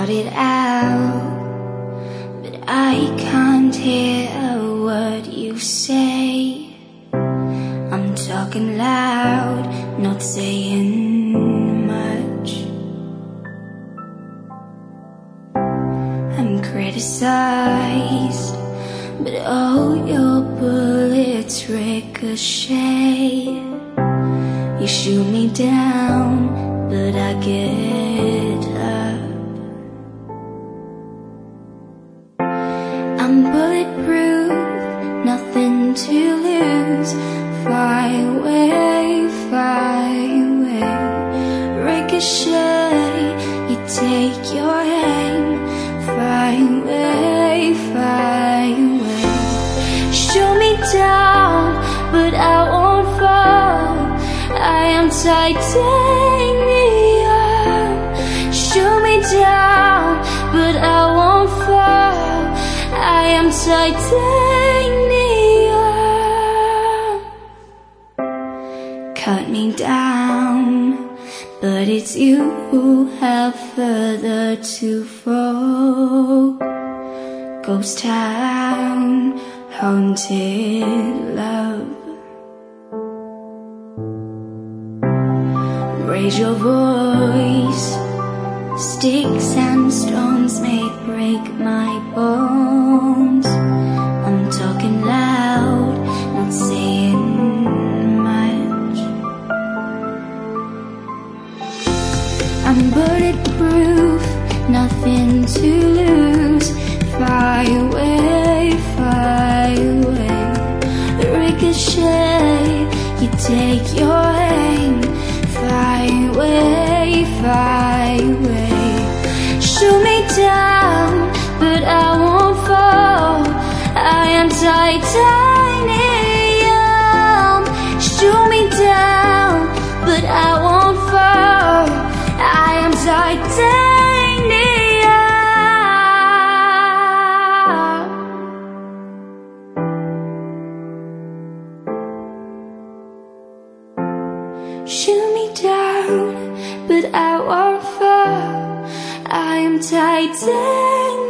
shout it out, but I can't hear a word you say. I'm talking loud, not saying much. I'm criticized, but all your bullets ricochet. You shoot me down, but I get up. I'm bulletproof, nothing to lose. Fly away, fly away. Ricochet, you take your aim. Fly away, fly away. Shoot me down, but I won't fall. I am titanium. Shoot me down, but I won't fall. I am titanium. Cut me down, but it's you who have further to fall. Ghost town, haunted love. Raise your voice. Sticks and stones may break my bones. I'm talking loud, not saying much. I'm bulletproof, nothing to lose. Fly away, fly away. Ricochet, you take your aim. Fly away, fly away. Shoot me down, but I won't fall. I am titanium. Shoot me down, but I won't fall. I am titanium. Shoot me down, but I won't fall. I am titanium.